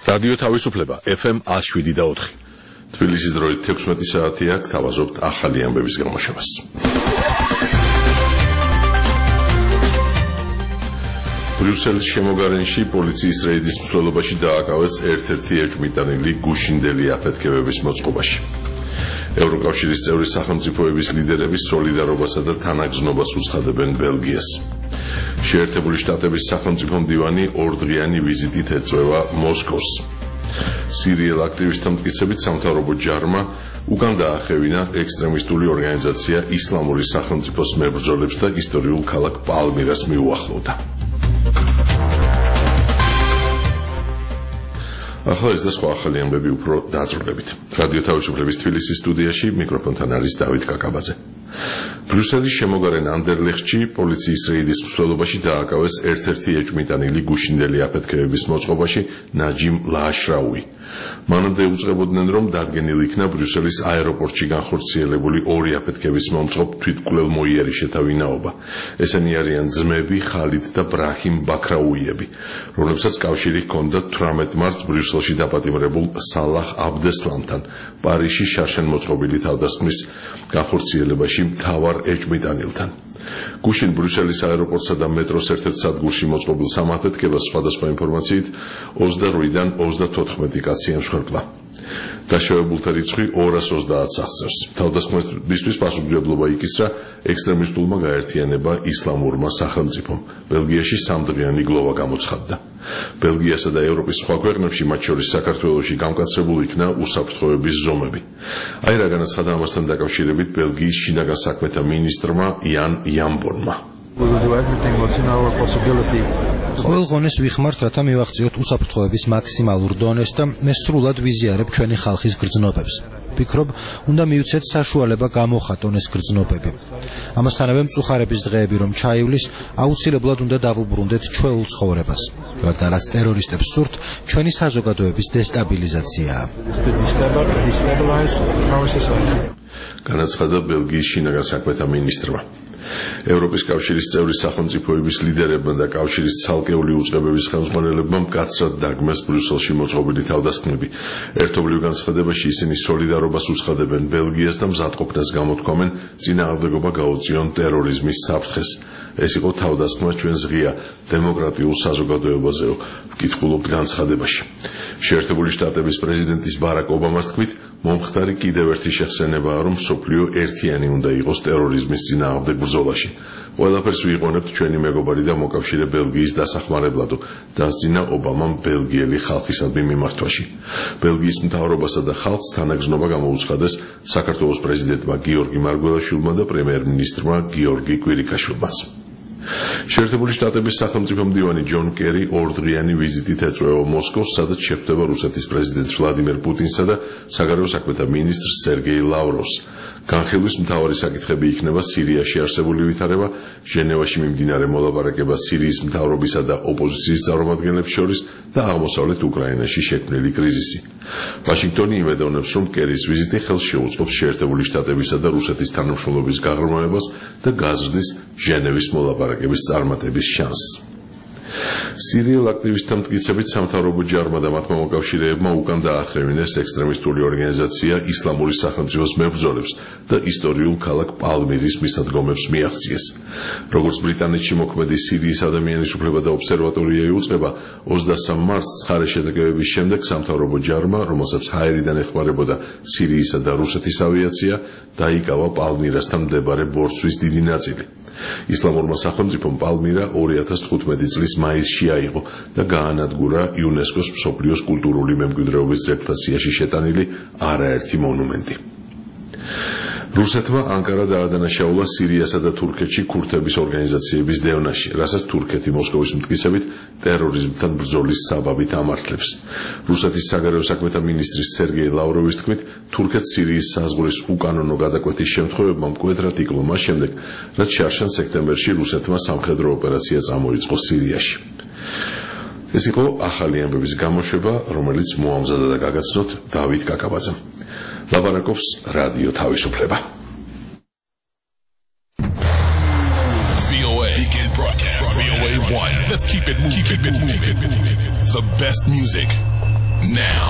რადიო თავისუფლება FM 107.4. თბილისის დროით 16 საათია, გთავაზობთ ახალი ამბების გამოშვებას. ბრიუსელის შემოგარენში პოლიციის რეიდის მსვლელობაში დააკავეს ერთ-ერთი ეჭვმიტანილი გუშინდელი აფეთქებების მოწყობაში. ევროკავშირის წევრი სახელმწიფოების ლიდერები სოლიდარობასა და თანაგზნობას უცხადებენ ბელგიას. შეერთებული შტატების სახელმწიფო მდივანი ორდღიანი ვიზიტით ეწევა მოსკოვს. სირიელ აქტივისტთა მტკიცებით სამთავრობო ჯარმა უკან დაახევინა ექსტრემისტული ორგანიზაცია ისლამური სახელმწიფოს მებრძოლებს და ისტორიულ ქალაქ პალმირას მიუახლოვდა. ახლა ეს და სხვა ახალი ამბები უფრო დაწვრილებით. რადიო თავისუფლების თბილისის სტუდიაში მიკროფონთან არის დავით კაკაბაძე. ბრიუსელის შემოგარენ ანდერლეხტში პოლიციის რეიდის მსვლელობაში დააკავეს ერთ-ერთი ეჭვმიტანილი გუშინდელი აფეთქებების მოწყობაში ნაჯიმ ლააშრაუი. მანამდე უწყებოდნენ, რომ დადგენილ იქნა ბრიუსელის აეროპორტში განხორციელებული ორი აფეთქების მომწყობ თვითმკვლელმოიერიშეთა ვინაობა. ესენი არიან ძმები ხალიდ და ბრაჰიმ ბაქრაუიები, რომლებსაც კავშირი ჰქონდათ 18 მარტს ბრიუსელში დაპატიმრებულ სალაჰ აბდესლამთან პარიზში შარშან-მოწყობილი თავდასხმის განხორციელებაში მთავარ ეჭვმიტანილთან. გუშინ ბრიუსელის აეროპორტსა და მეტროს ერთ-ერთ სადგურში მოწყობილ სამაფეთქებას სხვადასხვა ინფორმაციით 28-დან 34 კაცი ემსხვერპლა. დაშავებულთა რიცხვი 230-ს აღწევს. თავდასხმისთვის პასუხისმგებლობა იკისრა ექსტრემისტულმა გაერთიანება ისლამურმა სახელმწიფომ. ბელგიაში სამდღიანი გლოვა გამოცხადდა. ბელგიასა და ევროპის სხვა ქვეყნებში, მათ შორის საქართველოში, გამკაცრებული იქნა უსაფრთხოების ზომები. აი რა განაცხადა ამასთან დაკავშირებით ბელგიის შინაგან საქმეთა მინისტრმა იან იამბონმა. ყოველ ღონეს ვიხმართ, რათა მივაღწიოთ უსაფრთხოების მაქსიმალურ დონეს და მე სრულად ვიზიარებ ჩვენი ხალხის გრძნობებს. ვფიქრობ, უნდა მივცეთ საშუალება გამოხატონ ეს გრძნობები. ამასთანავე მწუხარების დღეები რომ ჩაივლის, აუცილებლად უნდა დავუბრუნდეთ ჩვეულ ცხოვრებას, რადგან რაც ტერორისტებს სურთ, ჩვენი საზოგადოების დესტაბილიზაციაა. განაცხადა ბელგიის შინაგან საქმეთა მინისტრმა. ევროპის კავშირის წევრი სახელმწიფოების ლიდერებმა და კავშირის ცალკეული უწყებების ხელმძღვანელებმა მკაცრად დაგმეს ბრიუსელში მოწყობილი თავდასხმები. ერთობლივ განცხადებაში ისინი სოლიდარობას უცხადებენ ბელგიას და მზადყოფნას გამოთქვამენ წინააღმდეგობა გაუწიონ ტერორიზმის საფრთხეს. ეს იყო თავდასხმა ჩვენს ღია დემოკრატიულ საზოგადოებაზეო, ვკითხულობთ განცხადებაში. შეერთებული შტატების პრეზიდენტის ბარაკ ობამას თქმით, მომხდარი კიდევ ერთი შეხსენებაა, რომ მსოფლიო ერთიანი უნდა იყოს ტერორიზმის წინააღმდეგ ბრძოლაში. ყველაფერს ვიყვანებთ ჩვენი მეგობარი და მოკავშირე ბელგიის დასახმარებლად, დასძინა ობამამ ბელგიელი ხალხისადმი მიმართვაში. ბელგიის მთავრობასა და ხალხს თანაგზნობა გამოუცხადეს საქართველოს პრეზიდენტმა გიორგი მარგველაშვილმა და პრემიერ-მინისტრმა გიორგი კვირიკაშვილმაც. შეერთებული შტატების სახელმწიფო მდივანი ჯონ კერი ორდღიანი ვიზიტით ეწევა მოსკოვს, სადაც შეხვდება რუსეთის პრეზიდენტ ვლადიმერ პუტინსა და საგარეო საქმეთა მინისტრ სერგეი ლავროვს. განხილვის მთავარი საკითხები იქნება სირიაში არსებული ვითარება, ჟენევაში მიმდინარე მოლაპარაკება სირიის მთავრობისა და ოპოზიციის წარმომადგენლებს შორის და აღმოსავლეთ უკრაინაში შექმნილი კრიზისი. ვაშინგტონი იმედოვნებს, რომ კერის ვიზიტი ხელს შეუწყობს შეერთებული შტატებისა და რუსეთის თანამშრომლობის გაღრმავებას და გაზრდის ჟენევის მოლაპარაკების წარმატების შანსს. სირიელ აქტივისტთა მტკიცებით სამთავრობო ჯარმა და მათმა მოკავშირეებმა უკან დაახევინეს ექსტრემისტული ორგანიზაცია ისლამური სახელმწიფოს მებრძოლებს და ისტორიულ ქალაქ პალმირის მისადგომებს მიაღწიეს. როგორც ბრიტანეთში მოქმედი სირიის ადამიანის უფლებათა და ობსერვატორია იუწყება, 23 მარტს ცხარე შეტაკებების შემდეგ სამთავრობო ჯარმა, რომელსაც ჰაერიდან ეხმარებოდა სირიისა და რუსეთის ავიაცია, დაიკავა პალმირასთან მდებარე ბორცვის დიდი ნაწილი. ისლამურმა სახელმწიფომ პალმირა 2015 წლის მაისში აიღო და გაანადგურა იუნესკოს მსოფლიოს კულტურული მემკვიდრეობის ძეგლთა სიაში შეტანილი არაერთი მონუმენტი. რუსეთმა ანკარა დაადანაშაულა სირიასა და თურქეთში ქურთების ორგანიზაციების დევნაში, რასაც თურქეთი მოსკოვის მტკიცებით ტერორიზმთან ბრძოლის საბაბით ამართლებს. რუსეთის საგარეო საქმეთა მინისტრის სერგეი ლავროვის თქმით, თურქეთს სირიის საზღვრის უკანონო გადაკვეთის შემთხვევებმა მკვეთრად იკლო მას შემდეგ, რაც შარშან სექტემბერში რუსეთმა სამხედრო ოპერაცია წამოიწყო სირიაში. ეს იყო ახალი ამბების გამოშვება, რომელიც მოამზადა და გაგაცნოთ დავით კაკაბაძემ. ლაპარაკობს რადიო თავისუფლება. VOA 1. Let's keep it moving. The best music now.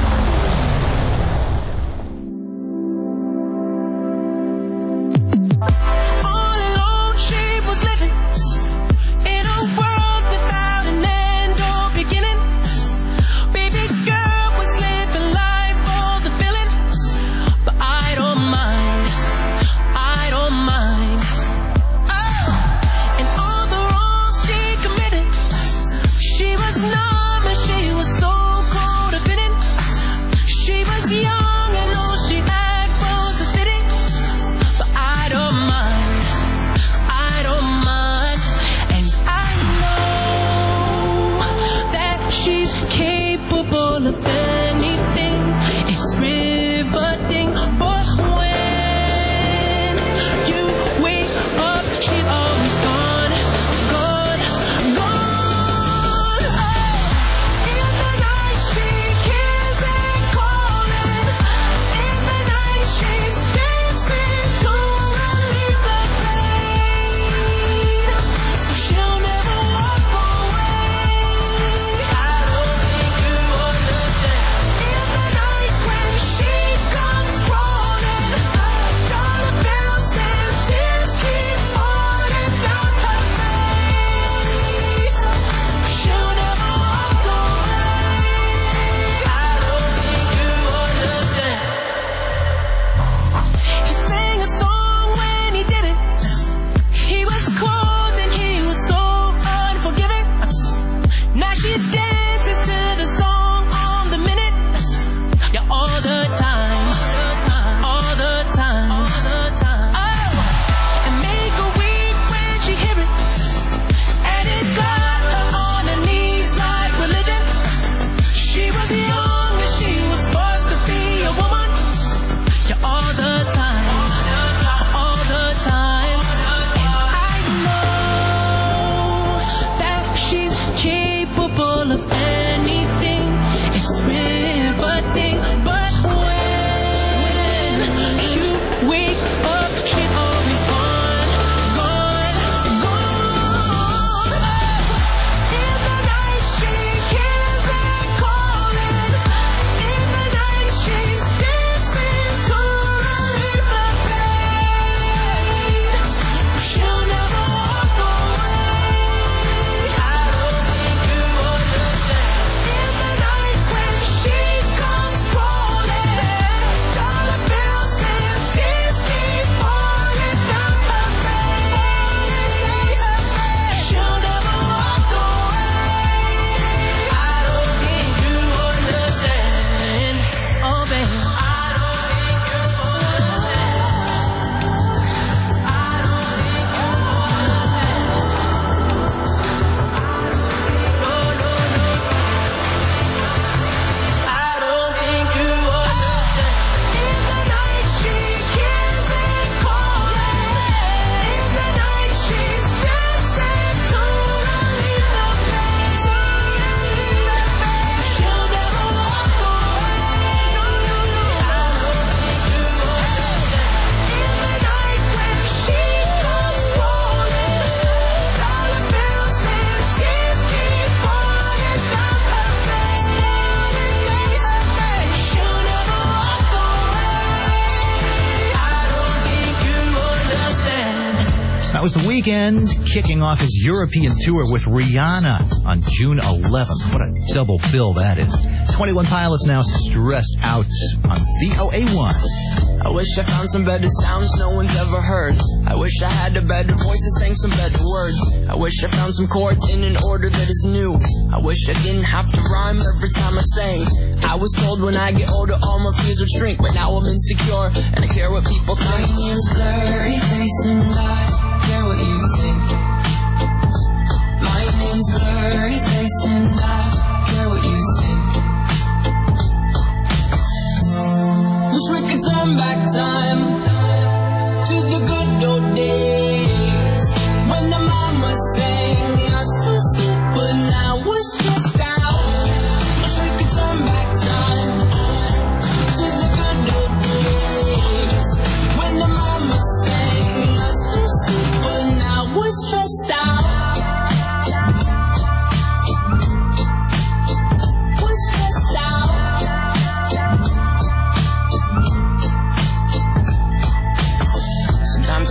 That was The Weeknd kicking off his European tour with Rihanna on June 11th. What a double bill that is. 21 Pilots now Stressed Out on VOA1. I wish I found some better sounds no one's ever heard. I wish I had a better voice and sang some better words. I wish I found some chords in an order that is new. I wish I didn't have to rhyme every time I sang. I was told when I get older all my fears would shrink, but now I'm insecure and I care what people think. My name's Blurry Face and I care what you think. My name's Blurry Face and I care what you think. Wish we could turn back time to the good old days when the mama sang us to sleep, but now we're stressed out. Wish we could turn back time to the good old days when the mama sang us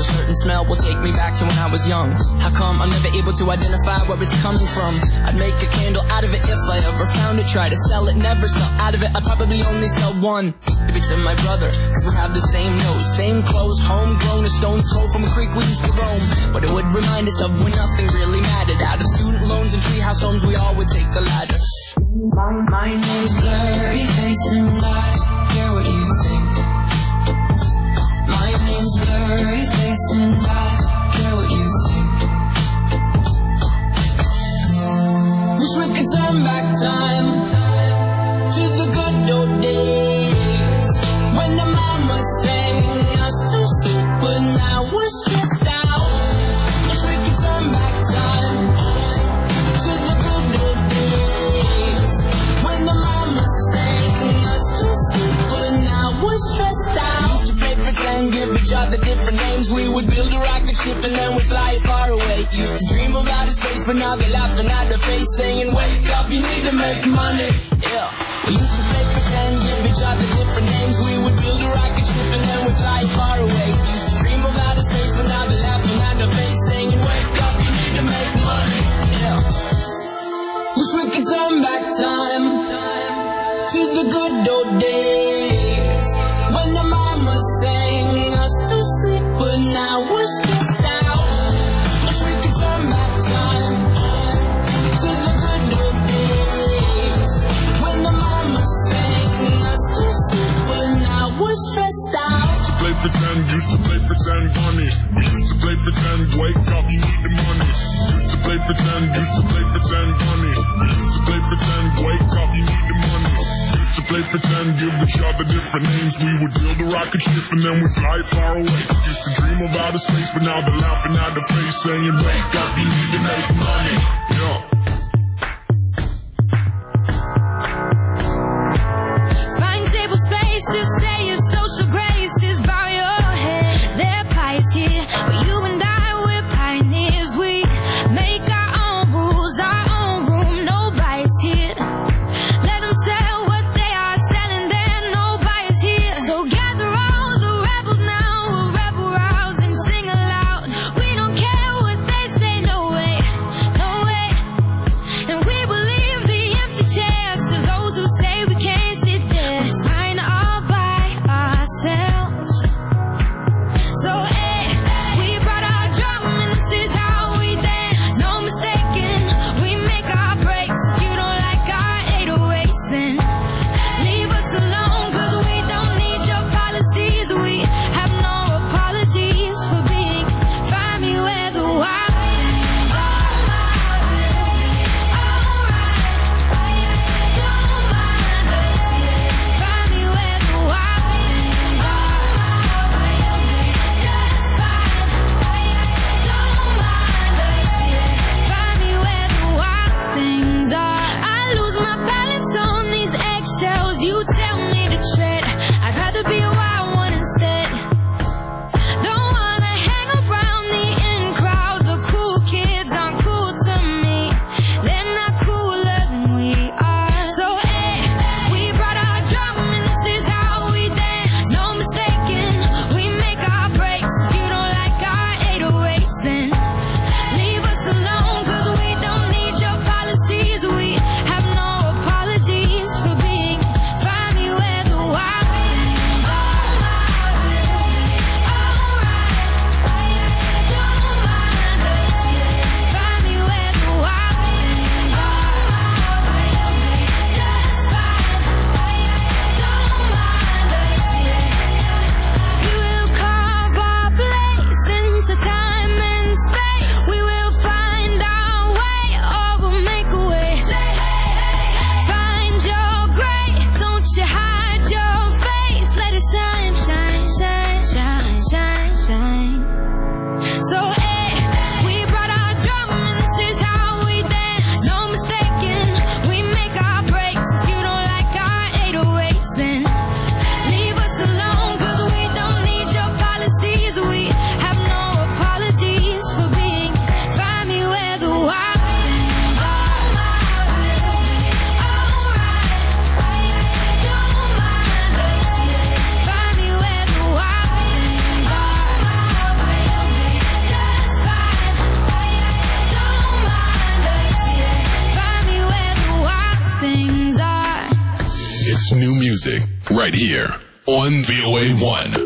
A certain smell will take me back to when I was young. How come I'm never able to identify where it's coming from? I'd make a candle out of it if I ever found it. Try to sell it, never sell out of it. I'd probably only sell one. Maybe to my brother, cause we have the same nose, same clothes, homegrown, a stone's throw from a creek we used to roam. But it would remind us of when nothing really mattered. Out of student loans and treehouse homes, we all would take the ladder. My name's Blurry Face and I care what you think. My name's Blurry Face and I care what you think. Wish we could turn back time to the good old days when the mama sang us to sleep, but now we're stressed out. Wish we could turn back time to the good old days when the mama sang us to sleep, but now we're stressed out. Used to play pretend, give each other different names. We would build a rocket ship and then we'd fly far away. Used to dream of outer space, but now they're laughing at the face, saying, wake up, you need to make money. Yeah. We used to play pretend, give each other different names. We would build a rocket ship and then we'd fly far away. Used to dream of outer space, but now they're laughing at the face, saying, wake up, you need to make money. Yeah. Wish we could turn back time to the good old days when the mama sang us to sleep, but now we're stressed out. Wish we could turn back time to the good old days when the mama sang us to sleep, but now we're stressed out. Used to play pretend, bunny. We used to play pretend, wake up, you need the money. Used to play pretend, bunny. We used to play pretend, wake up, you need the money. Used to play pretend, give each other different names. We would build a rocket ship and then we'd fly far away. Used to dream of outer space, but now they're laughing at the face, saying, wake up, you need to make money. Yeah. Find table spaces, say your social graces, bow your head. They're pies here, but you and I, we're pioneers. We make our own rules, our own room, nobody's here. Let them sell what they are selling there, nobody's here. So gather all the rebels now, we'll rebel rouse and sing aloud. We don't care what they say, no way, no way. music right here on VOA1.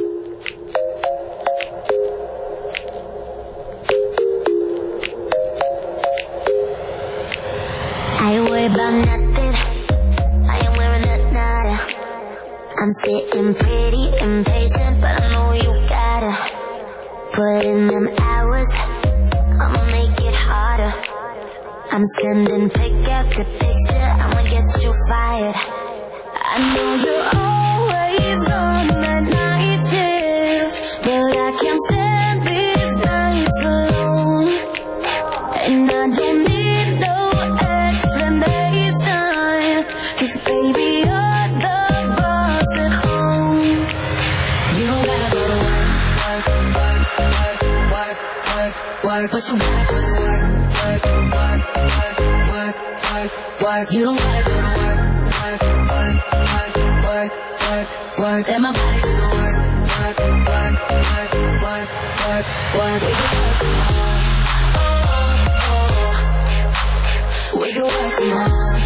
I ain't worried about nothing. I ain't wearing a nada. I'm sitting pretty impatient, but I know you gotta put in them hours. I'ma make it harder. I'm sending pick after picture. I'ma get you fired. I know you're always on that night shift, but I can't stand these nights alone. And I don't need no explanation, 'cause baby you're the boss at home. You don't gotta go to work, but you gotta go to work. You don't gotta go to work, and my body do the work. We can work from home.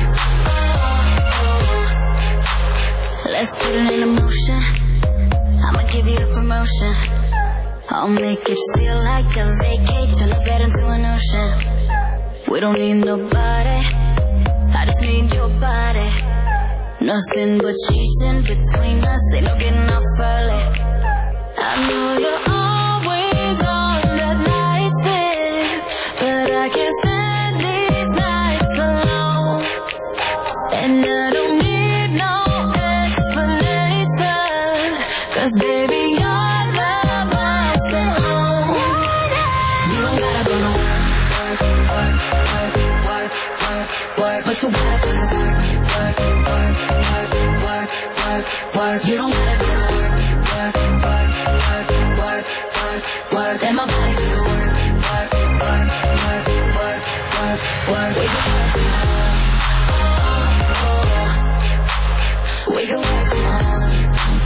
Let's put it in motion. I'ma give you a promotion. I'll make it feel like a vacate, turn the bed into an ocean. We don't need nobody, I just need your body. Nothing but cheating between us, ain't no getting off early. I know you're always on that night shift, but I can't stand these nights alone. And I don't need no explanation, 'cause baby you're the boss at home. You don't gotta go to work, but you gotta go to work. You don't gotta go to work, and my body do the work. We can work from home.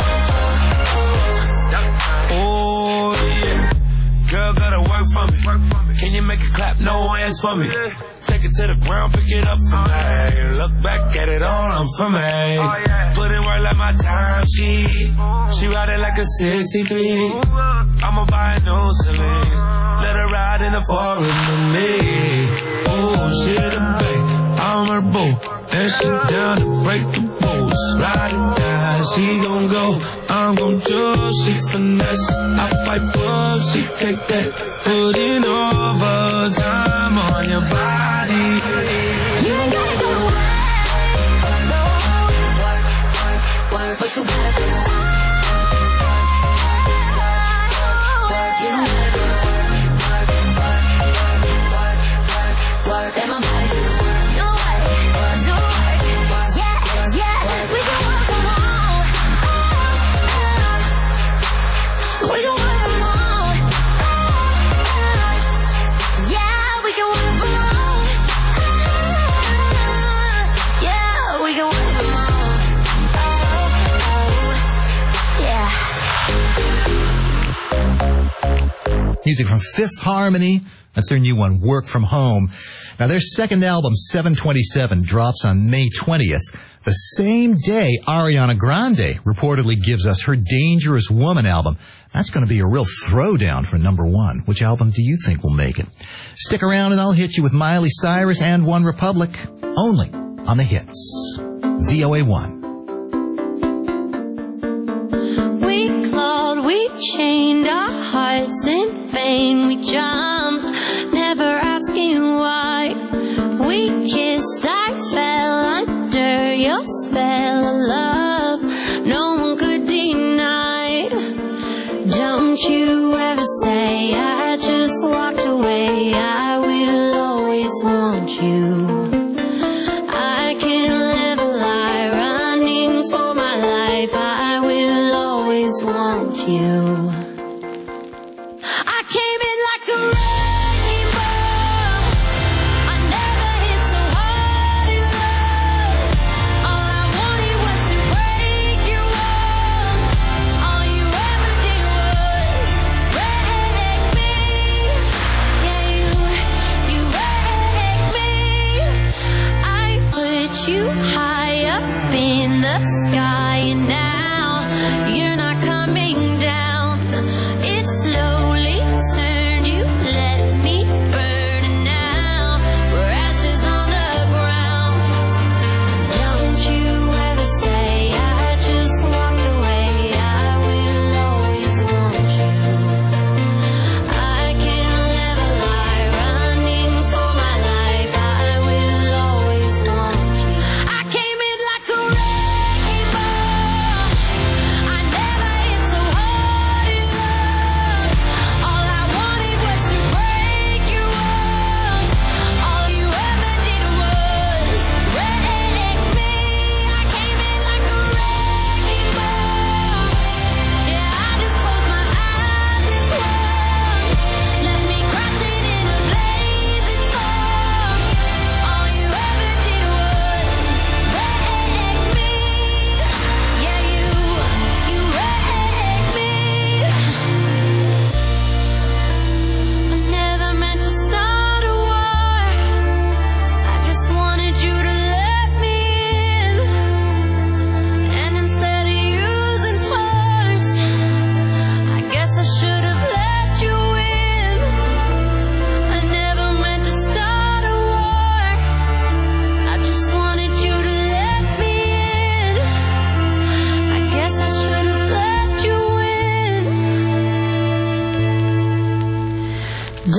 Oh yeah, girl gotta work for me. Can you make it clap? No hands for me. Take it to the ground, pick it up for me. Look back at it all, I'm for me. Put in work like my time sheet. She ride it like a 63. I'ma buy a new Celine. Let her ride in the forest with me. Oh, she the babe, I'm her boo. And she down to break the rules. Ride it down, she gon' go. I'm gon' do, she finesse. I fight bull, she take that. Put in overtime on your body. You ain't gotta go to work, but you gotta go to work. You don't gotta go to work, and my body do the work. Do work, yeah, we can work from home. We can work from home. Yeah, we can work from home. Yeah, we can work from home. Yeah. Music from Fifth Harmony. That's their new one, Work From Home. Now, their second album, 727, drops on May 20th. The same day Ariana Grande reportedly gives us her Dangerous Woman album. That's going to be a real throwdown for number one. Which album do you think will make it? Stick around and I'll hit you with Miley Cyrus and One Republic, only on the hits. VOA1. We clawed, we chained our hearts in vain. We jumped, never asking why. We kissed, I fell under your spell of love. No one could deny. Don't you ever say I just walked away. I will always want you. I can't live a lie, running for my life. I will always want you. I came in like a rainbow. I never hit so hard in love. All I wanted was to break your walls. All you ever did was break me.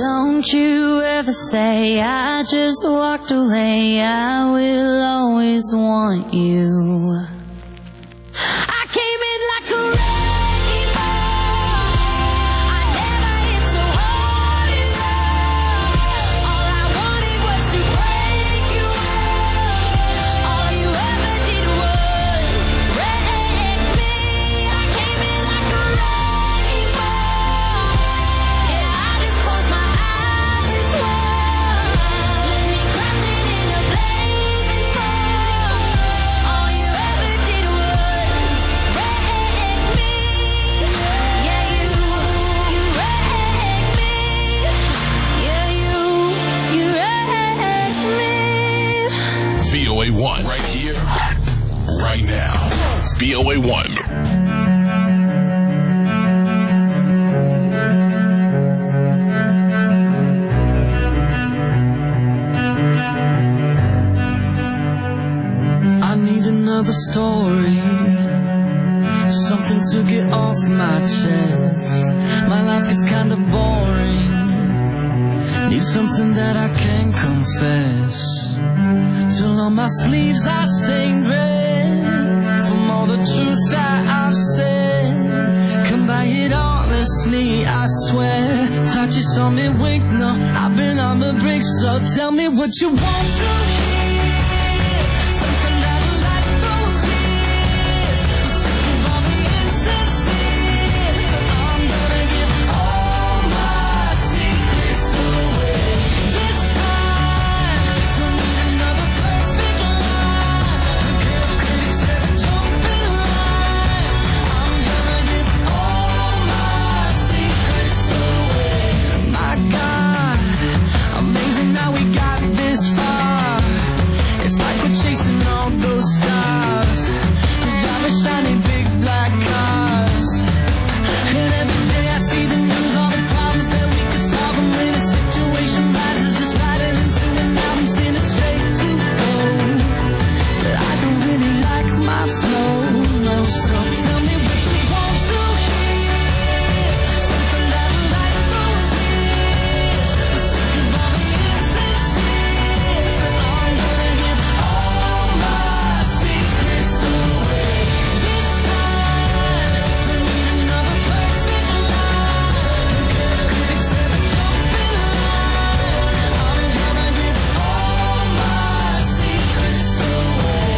Don't you ever say I just walked away. I will always want you. I came in like a rainbow. I never hit so hard in love. All I wanted was to break you up. All you ever did was break me. I came in like a rainbow. Yeah, I just closed my eyes and swore. Let me crash it in a blazing fall. All you ever did was break me. Yeah, you wrecked me. Yeah, you wrecked me. VOA1 right here, right now. VOA1. I need another story, something to get off my chest. My life gets kinda boring. Need something that I can confess. Till on my sleeves I stained red from all the truth that I've said. Come by it honestly, I swear. Thought you saw me wink, no, I've been on the brink. So tell me what you want to hear. Something that'll light those years. Sick of all the insincere. So I'm gonna give all my secrets away. This time, don't need another perfect line. Girl, critics never jump in line. I'm gonna give all my secrets away. My God, amazing how we got this far. It's like we're chasing all those stars. Who's driving shiny big black cars? And every day I see the news, all the problems that we could solve. And when a situation rises, just riding into an album, send it straight to gold. But I don't really like my flow, no. So tell me what you want to hear. Something that'll light those years. Sick of all the insincere. So I'm gonna give all my secrets away. This time, don't need another perfect line. Don't care if critics ever jump in line. I'm gonna give all my secrets away.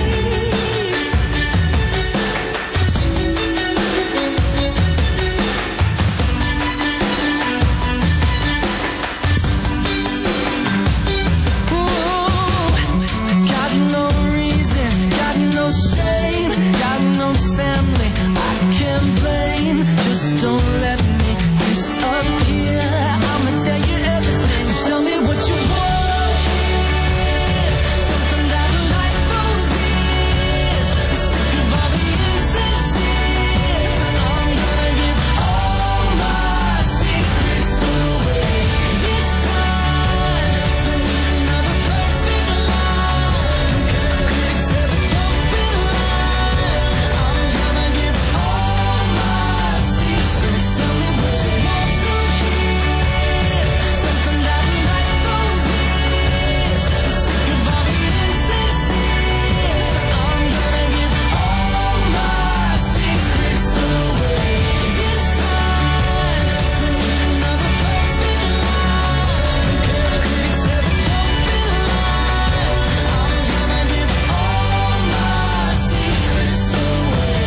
Got no reason, got no shame, got no family I can't blame. Just don't let me disappear. I'ma tell you everything. So tell me what you want to hear. Something that'll light those years. Sick of all the insincere. So I'm gonna give all my secrets away. This time, don't need another perfect line. Don't care if critics ever jump in line. I'm gonna give all my secrets. Tell me what you want to hear. Something that'll light those years. Sick of all the insincere. So I'm gonna give all my secrets away. This time, don't need another perfect line. Don't care if critics ever jump in line. I'm gonna give all my secrets away.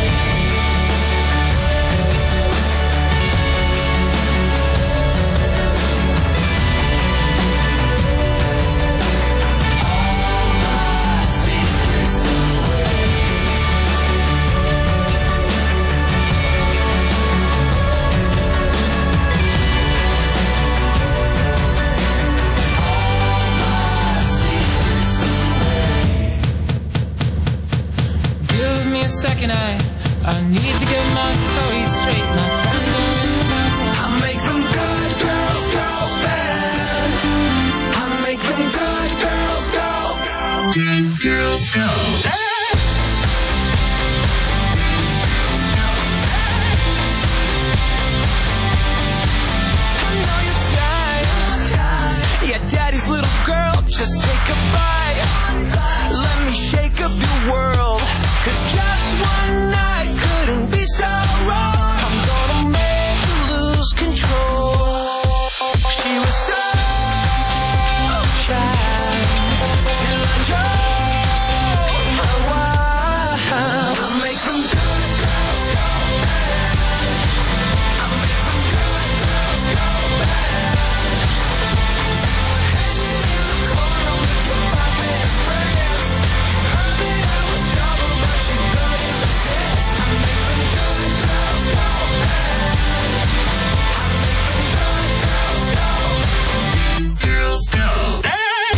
Give me a second, I need to get my story straight. My friends are in the bathroom. I make them good girls go bad. I make them good girls go. Good girls go. I know you're tired. a bite. Let me shake up your world, 'cause just one night couldn't be so wrong. I'm gonna make you lose control. She was so shy till I drove her wild. I make them good girls go bad. I make them good girls go bad. You were hanging in the corner with your 5 best friends. You heard that I was trouble, but you couldn't resist. I make them good girls go bad. I make them good girls go bad. Girls go bad.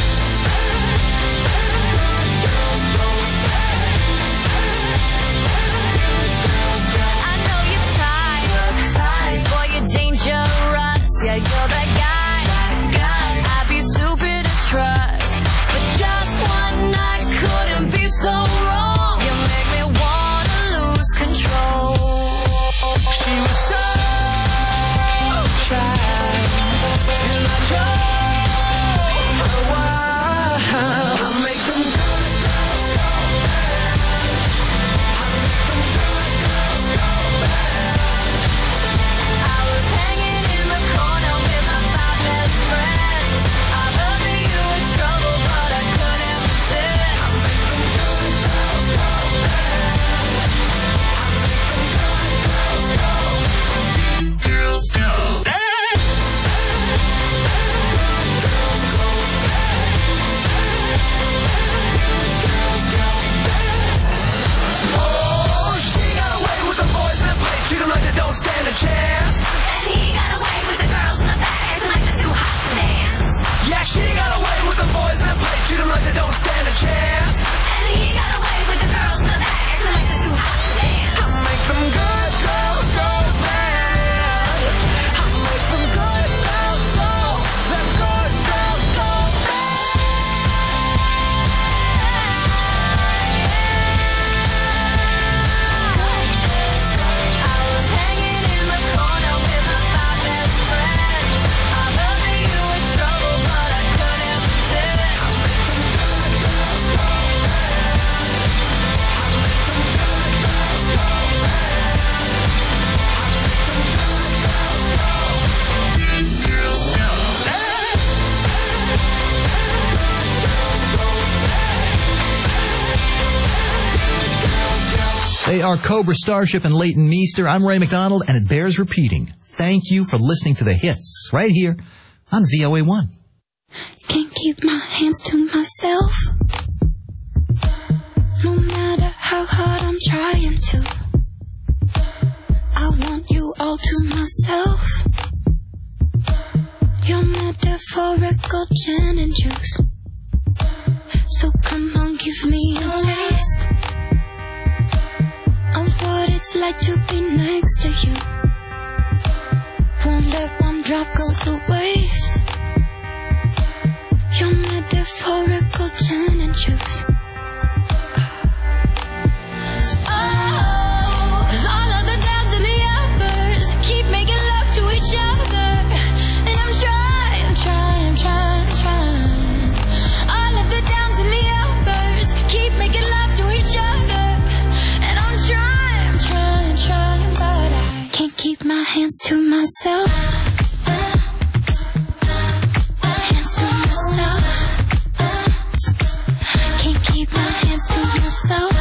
I know you're tired, boy, you're dangerous. Yeah, you're that guy. I'd be stupid to trust, but just one night couldn't be so wrong. You make me wanna lose control. She was so shy till I drove her wild. I make them good girls go bad. I make them good girls go bad. I was hanging in the corner with my 5 best friends. I heard that you were trouble, but I couldn't resist. I make them good girls go bad. I make them good girls go bad. Girls go bad. Girls go bad. Girls go bad. Oh, she got away with the boys in that place, treat 'em like they don't stand a chance. And he got away with the girls in the back, acting like they're too hot to dance. Yeah, she got away with the boys in that place, treat 'em like they don't stand a chance. And he got away with the girls in the back, acting like they're too hot to dance. I make them good girls go bad. I make them good girls go. Them good girls go bad. I was hanging in the corner with my 5 best friends. I heard that you were trouble, but I couldn't resist. I make them good girls go bad. I make them good girls go bad. I make them good girls go. Good girls go bad. Good girls go bad. Good girls go. They are Cobra Starship and Leighton Meester. I'm Ray McDonald, and it bears repeating. Thank you for listening to the hits right here on VOA1. Can't keep my hands to myself. No matter how hard I'm trying to, I want you all to myself. Your metaphorical gin and juice. So come on, give me a taste of what it's like to be next to you. Won't let one drop go to waste. Your metaphorical gin and juice. All of the downs and the uppers keep making love to each other, and I'm trying. All of the downs and the uppers keep making love to each other, and I'm trying, but I Can't keep my hands to myself. Hands to myself. Can't keep my hands to myself.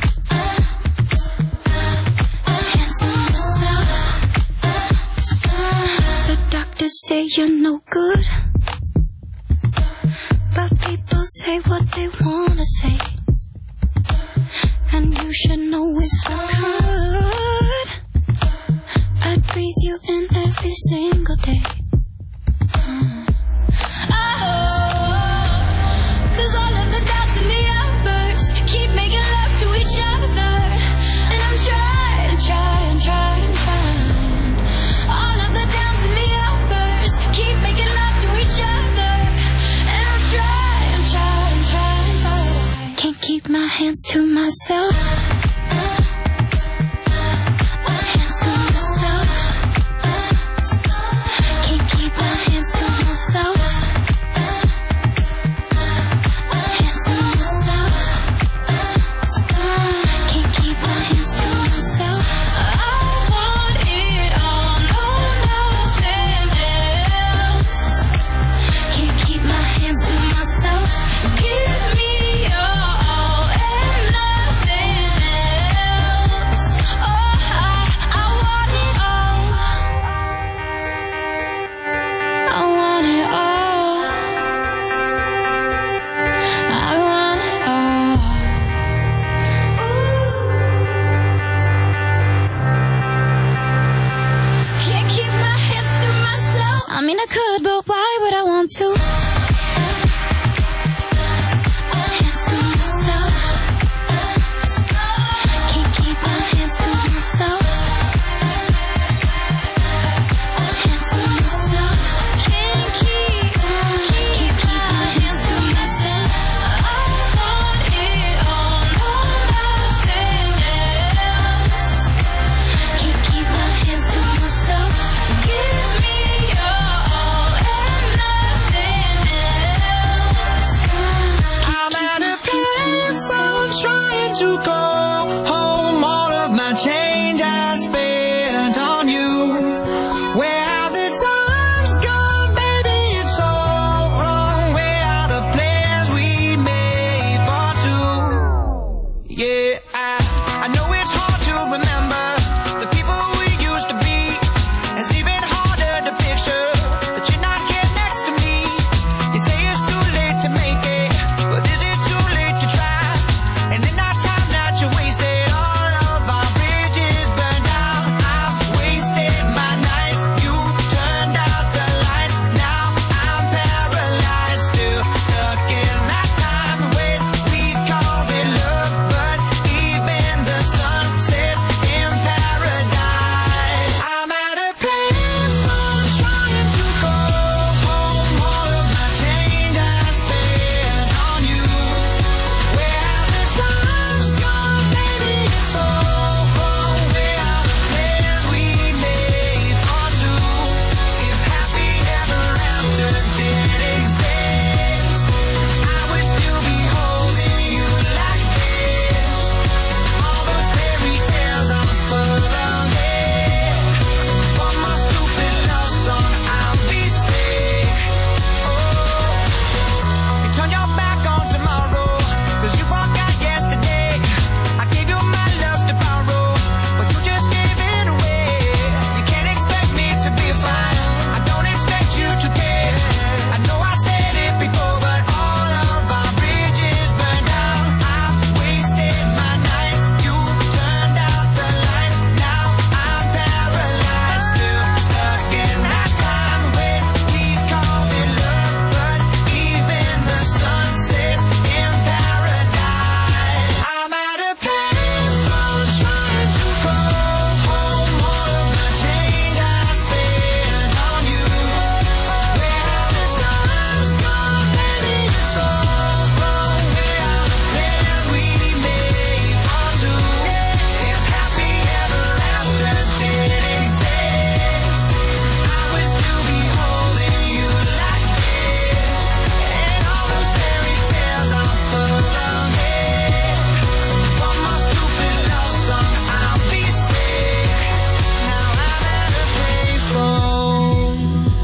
Hands to myself. The doctors say you're no good, but people say what they wanna say, and you should know if I could, I'd breathe you in every single day. 'cause all of the doubts and the uppers keep making love to each other, and I'm trying. All of the downs and the uppers keep making love to each other, and I'm trying, but I Can't keep my hands to myself. Hands to myself. Can't keep my hands to myself. want to. Hands to myself. Can't keep my hands to myself. Hands to myself. Can't keep my hands to myself. I want it all, nothing else. Can't keep my hands to myself. Give me your all and nothing else. I'm at a payphone trying to call home. All of my change I spent on you. Where have the times gone, baby? It's all wrong. Where are the plans we made for two? Yeah, I know it's hard to remember the people we used to be. It's even harder to picture that you're not here next to me. You say it's too late to make it, but is it too late to try? And in our time that you wasted, all of our bridges burned down. I've wasted my nights, you turned out the lights. Now I'm paralyzed, still stuck in that time when we called it love. But even the sun sets in paradise. I'm at a payphone trying to call home. All of my change I spent on you. Where have the times gone, baby? It's all wrong. Where are the plans we made for two? If happy ever after did exist, I would still be holding you like this. All those fairy tales are full of it. One more stupid love song, I'll be sick. You turn your back on tomorrow, 'cause you forgot yesterday. I gave you my love to borrow, but you just gave it away. You can't expect me to be fine, I don't expect you to care. I know I said it before, but all of our bridges burned down. I've wasted my nights, you turned out the lights. Now I'm paralyzed, still stuck in that time when we called it love. But even the sun sets in paradise. I'm at a payphone trying to call home. All of my change I spent on you. Where have the times gone, baby? It's all wrong. Where are the plans we made for two? If happy ever after did exist, I would still be holding you like this. And all those fairy tales are full of it. One more stupid love song, I'll be sick. Now I'm at a payphone.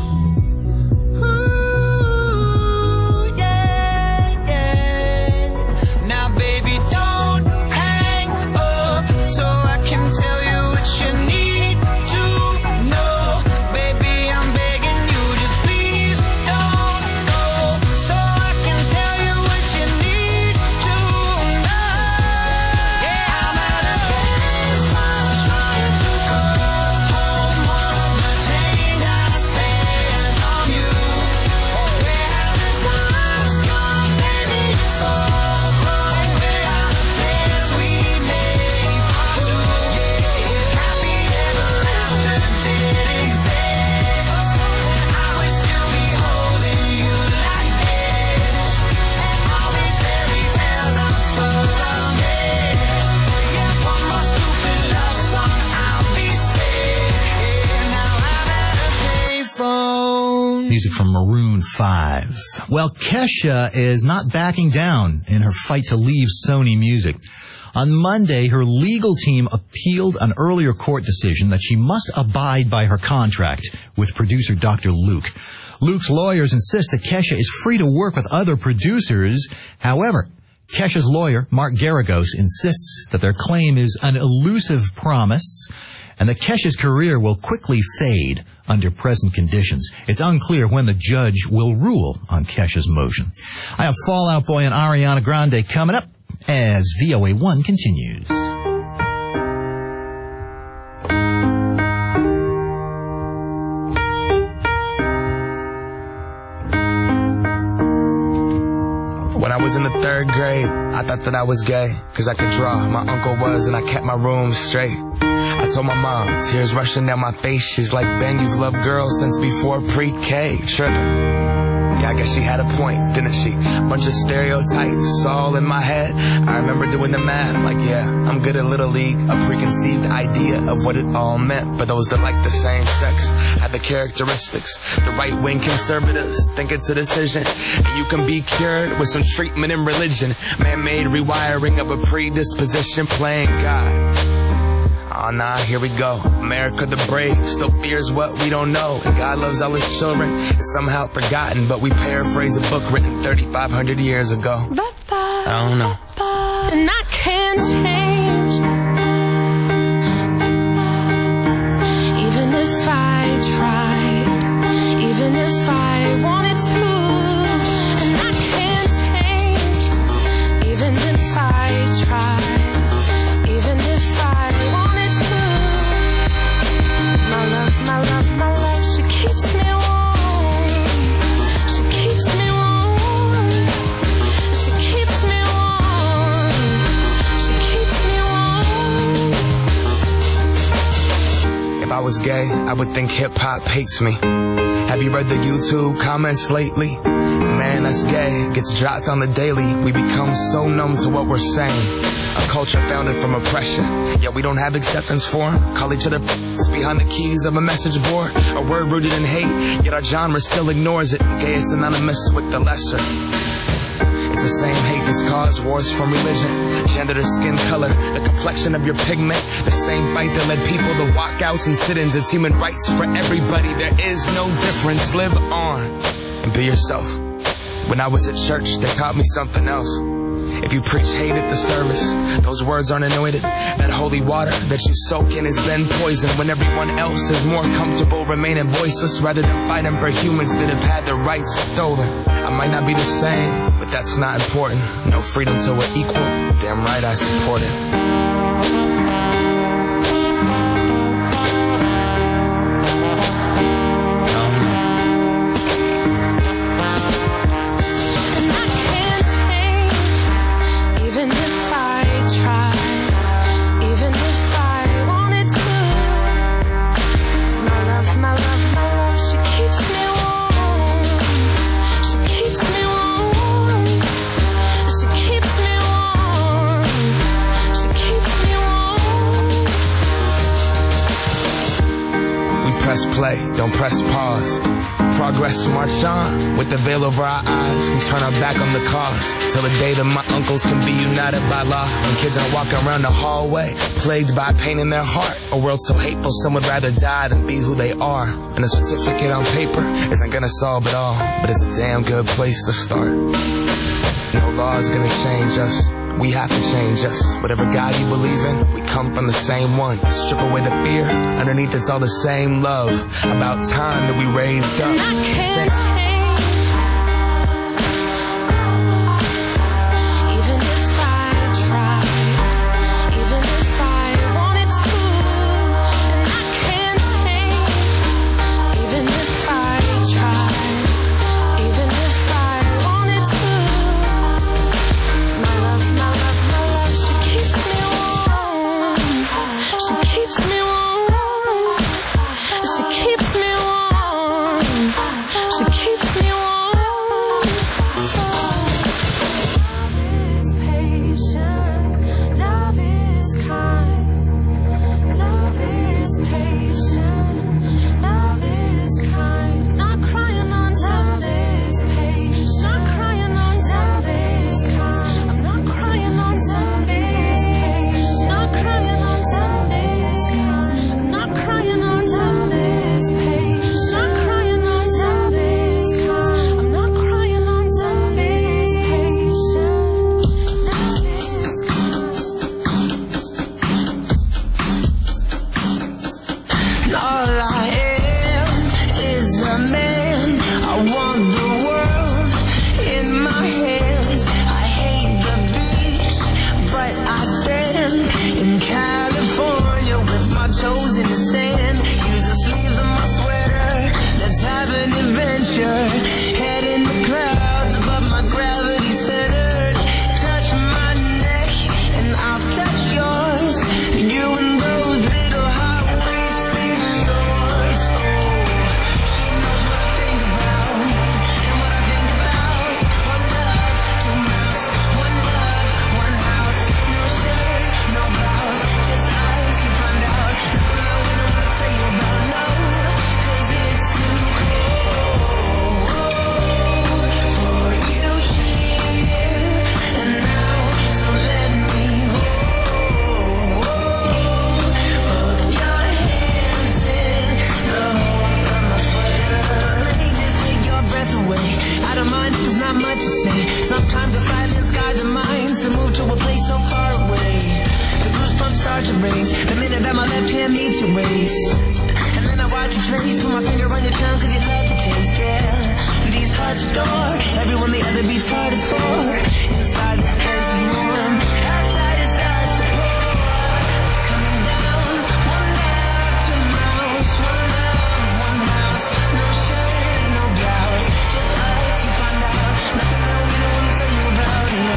Ooh, yeah, yeah. Now, baby, don't hang up so I can tell you what you need to know. Baby, I'm begging you, just please don't go, so I can tell you what you need to know. Yeah, I'm at a payphone trying to call home. All of my change I spent on you. Where have the times gone, baby? It's all wrong. Where are the plans we made for two? If happy ever after did exist, I would still be holding you like this. And all these fairy tales are full of it. Yeah, one more stupid love song, I'll be sick. Now I'm at a payphone. Music from Maroon 5. Well, Kesha is not backing down in her fight to leave Sony Music. On Monday, her legal team appealed an earlier court decision that she must abide by her contract with producer Dr. Luke. Luke's lawyers insist that Kesha is free to work with other producers. However, Kesha's lawyer, Mark Garagos, insists that their claim is an elusive promise and that Kesha's career will quickly fade under present conditions. It's unclear when the judge will rule on Kesha's motion. I have Fall Out Boy and Ariana Grande coming up as VOA1 continues. When I was in the 3rd grade, I thought that I was gay, cause I could draw. My uncle was, and I kept my room straight. I told my mom, tears rushing down my face. She's like, Ben, you've loved girls since before pre-K. Trippin'. Yeah, I guess she had a point, didn't she? Bunch of stereotypes all in my head. I remember doing the math, like, yeah, I'm good at Little League. A preconceived idea of what it all meant. But those that like the same sex have the characteristics. The right-wing conservatives think it's a decision, and you can be cured with some treatment in religion. Man-made rewiring of a predisposition, playing God. Oh nah, here we go. America the brave still fears what we don't know. And God loves all his children. It's somehow forgotten, but we paraphrase a book written 3,500 years ago. I don't know. And I can't change. Even if I tried, even if I wanted to. And I can't change. Even if I tried, even if I wanted to. My love, she keeps me warm. She keeps me warm. She keeps me warm. She keeps me warm. If I was gay, I would think hip-hop hates me. Have you read the YouTube comments lately? Man, that's gay. Gets dropped on the daily. We become so numb to what we're saying. A culture founded from oppression, yet we don't have acceptance for them. Call each other behind the keys of a message board. A word rooted in hate, yet our genre still ignores it. Gay is synonymous with the lesser. It's the same hate that's caused wars from religion, gender to skin color, the complexion of your pigment. The same fight that led people to walkouts and sit-ins. It's human rights for everybody. There is no difference. Live on and be yourself. When I was at church, they taught me something else. If you preach hate at the service, those words aren't anointed. That holy water that you soak in has been poisoned. When everyone else is more comfortable remaining voiceless rather than fighting for humans that have had their rights stolen. I might not be the same, but that's not important. No freedom till we're equal. Damn right I support it. Press play, don't press pause. Progress march on, with the veil over our eyes. We turn our back on the cause, till the day that my uncles can be united by law. And kids are walking around the hallway, plagued by pain in their heart. A world so hateful, some would rather die than be who they are. And a certificate on paper isn't gonna solve it all, but it's a damn good place to start. No law is gonna change us. We have to change us. Whatever God you believe in, we come from the same one. Strip away the fear, underneath it's all the same love. About time that we raised up. Even if I tried, even if I wanted to. And I can't change. Even if I tried, even if I wanted to. My love, she keeps me warm. She keeps me warm. She keeps me warm. She keeps Sometimes the silence guides the mind to move to a place so far away. The goosebumps start to raise the minute that my left hand meets your waist. And then I watch your face, put my finger on your tongue cause you love the taste, yeah. These hearts adore everyone the other beats hard is for. Inside this place is warm, outside is us support. Coming down, one love, two mouths, one love, one house. No shirt, no blouse, just us, you find out. Nothing that we don't want to tell you about, no,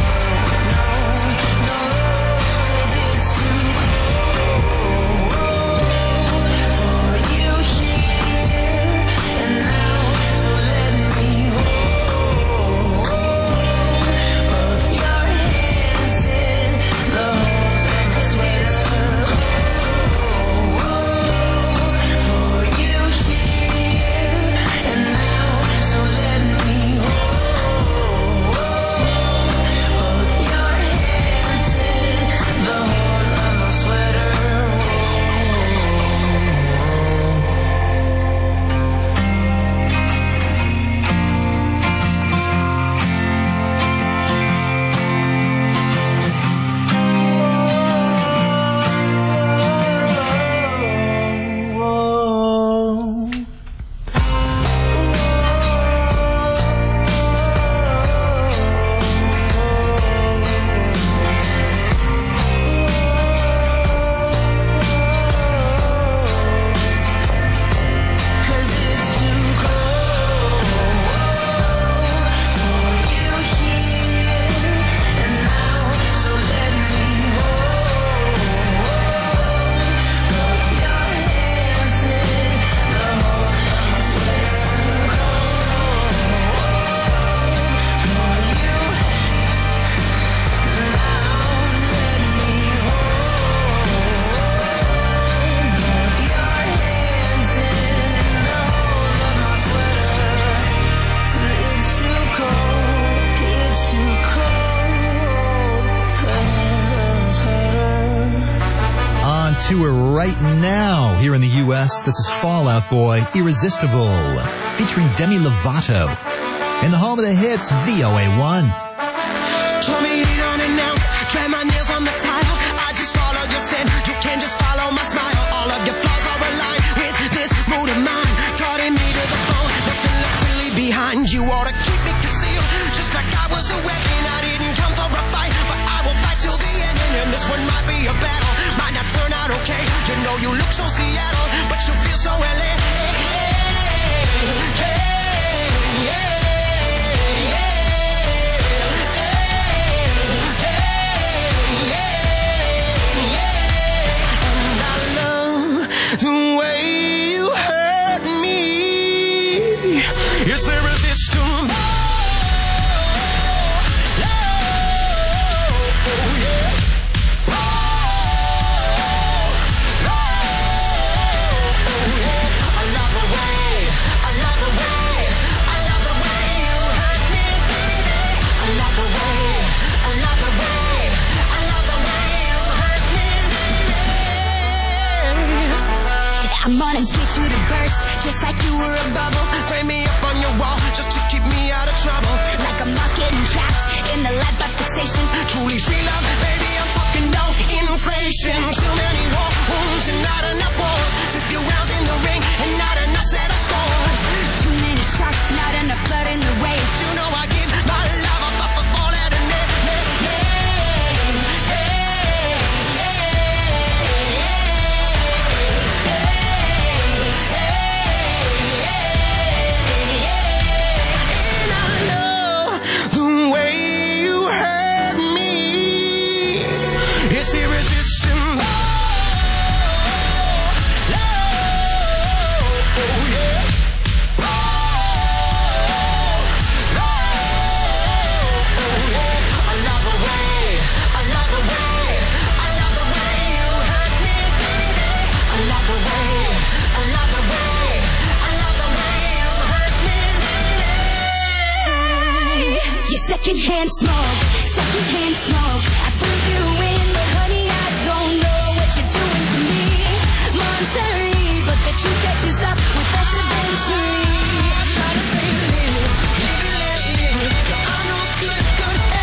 cause it's too cold for you here and now, so let me hold both your hands in the holes of my sweater. For you here and now, so let me hold both your hands in the holes of my sweater. Cause it's too cold for you here and now, so let me hold both your hands in the holes of my sweater. It's too cold for you now, let me hold both your hands in the holes of my sweater. It's too cold, it's too cold, On tour right now here in the U.S., this is Fall Out Boy, Irresistible, featuring Demi Lovato, in the home of the hits, VOA1. Told me it unannounced, try my nails on the tile. I just follow your sin, you can just follow my smile. All of your flaws are aligned with this mood of mine. Cutting me to the bone, nothing left to leave behind. You ought to keep me concealed, just like I was a weapon. I didn't come for a fight, but I will fight till the end. And this one might be a battle, might not turn out okay. You know you look so Seattle, but you feel so LA. And I love the way you hurt me. It's irresistible. I'm gonna get you to burst, just like you were a bubble. Frame me up on your wall just to keep me out of trouble. Like I'm lost getting trapped in the light by fixation. Truly feel love, baby, I'm fucking no inflation. Too many war wounds and not enough wars. Too few rounds in the ring and not enough set of scores. Too many sharks, not enough blood in the waves. You know I give my love a fuck for all that and It's irresistible. Secondhand smoke. I put you in, but honey, I don't know what you're doing to me. Monterey, but the truth catches up with us eventually. I try to say live it, let live. I know good,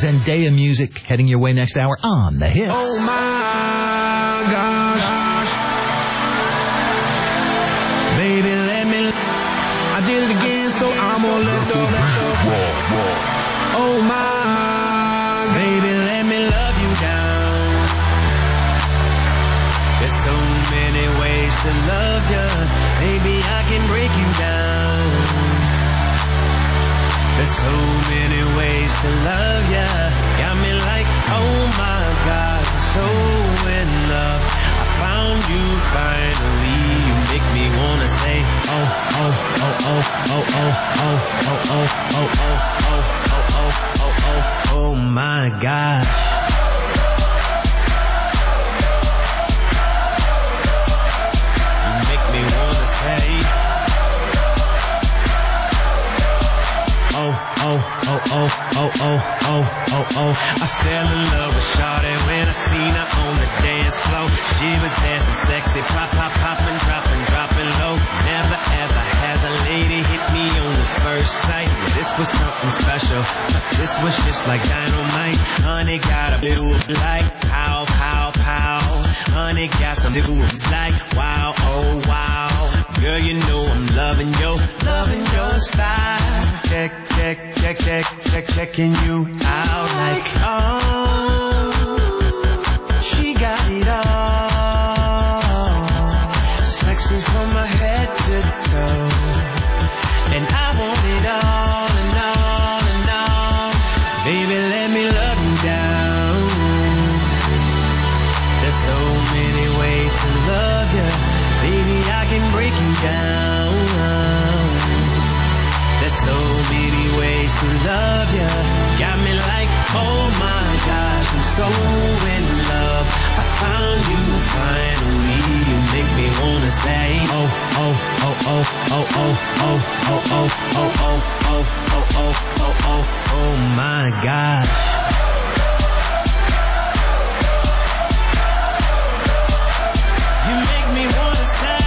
Zendaya music heading your way next hour on The Hits. Oh my gosh. Baby, let me. I did it again, so I'm gonna let go. Oh my. Baby, let me love you down. There's so many ways to love you. Baby, I can break you down. There's so many ways to love ya. Got me like, oh my God, I'm so in love. I found you finally. You make me wanna say, oh, oh, oh, oh, oh, oh, oh, oh, oh, oh, oh, oh, oh, oh, oh, oh my God. You make me wanna say, oh, oh, oh, oh, oh, oh, oh, oh, oh. I fell in love with Shawty when I seen her on the dance floor. She was dancing sexy, pop, pop, popping, dropping, dropping low. Never ever has a lady hit me on the first sight. This was something special. This was just like dynamite. Honey got a move like pow, pow, pow. Honey got some moves like wow, oh wow. Girl, you know I'm loving your style. Check, check, check, check, check, checking you out like, oh, she got it all. Sexy from my head to toe. And I want it all and all and all. Baby, let me love you down. There's so many ways to love you. Baby, I can break you down. There's so many ways to love ya. Got me like, oh my gosh, I'm so in love. I found you finally. You make me wanna say, oh, oh, oh, oh, oh, oh, oh, oh, oh, oh, oh, oh, oh, oh, oh, oh, oh my gosh. You make me wanna say,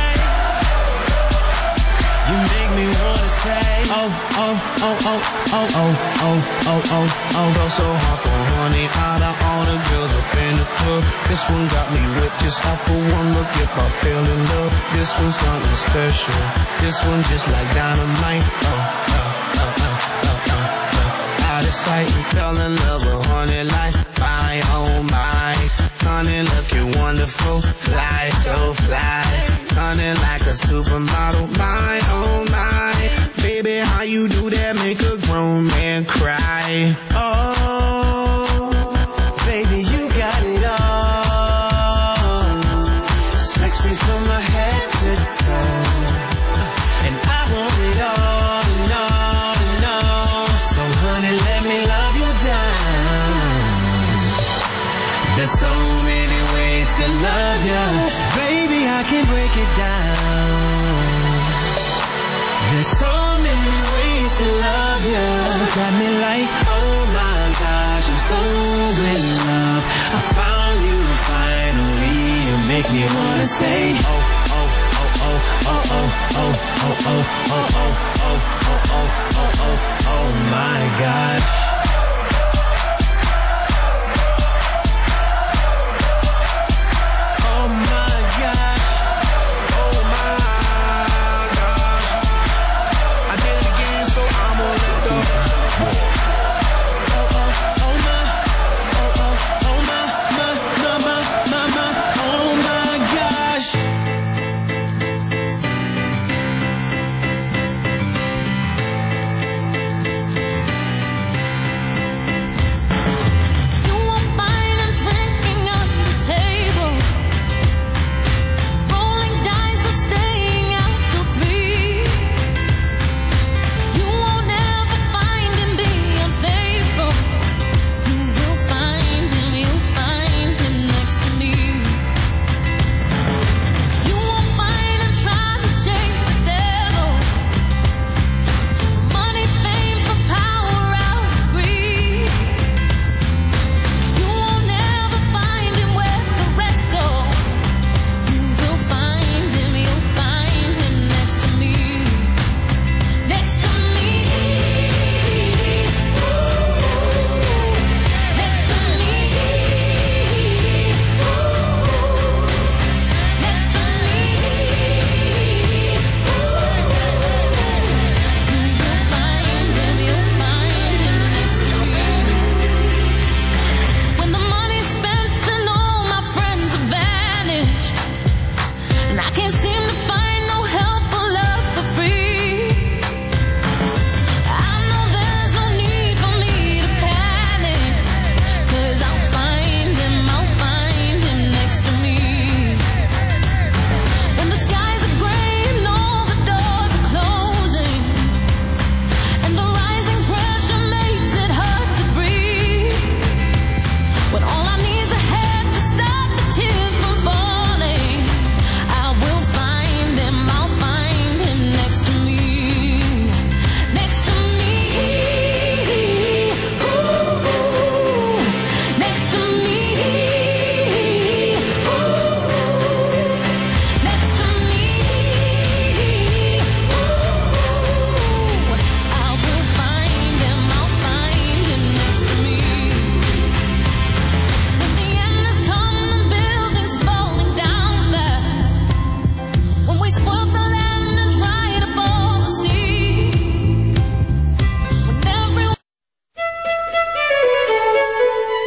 you make me wanna say, oh, oh, oh, oh, oh, oh, oh, oh, oh, oh. Felt so hard for honey, out of all the girls up in the club. This one got me whipped just off of one look. If I fell in love, this one's something special. This one just like dynamite. Oh, oh, oh, oh, oh, oh, oh. Out of sight, fell in love with honey like my, oh my. Honey looking wonderful, fly, so fly. Honey like a supermodel, my, oh my. Baby, how you do that make a grown man cry? Oh, baby, you got it all. Sexy from my head to toe. And I want it all and all and all. So honey, let me love you down. There's so many ways to love you. Baby, I can break it down. There's so many ways to love you. Got me like, oh my gosh, I'm so in love. I found you finally. You make me wanna say, oh, oh, oh, oh, oh, oh, oh, oh, oh, oh, oh, oh, oh, oh, oh, oh, oh my gosh.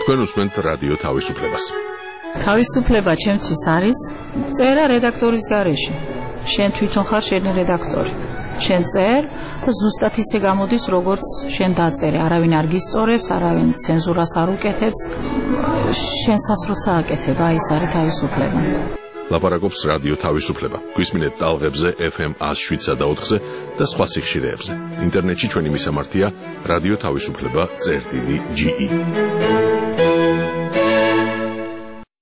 თქვენ უსმენთ რადიო თავისუფლებას. თავისუფლება ჩემთვის არის წერა რედაქტორის გარეშე. შენ თვითონ ხარ შენი რედაქტორი. შენ წერ და ზუსტად ისე გამოდის, როგორც შენ დაწერე. არავინ არ გისწორებს, არავინ ცენზურას არ უკეთებს. შენსაც როცა აკეთებ, აი ეს არის თავისუფლება. ლაპარაკობს რადიო თავისუფლება. გვისმინეთ ტალღებზე FM 107.4-ზე და სხვა სიხშირეებზე. ინტერნეტში ჩვენი მისამართია რადიო თავისუფლება.ge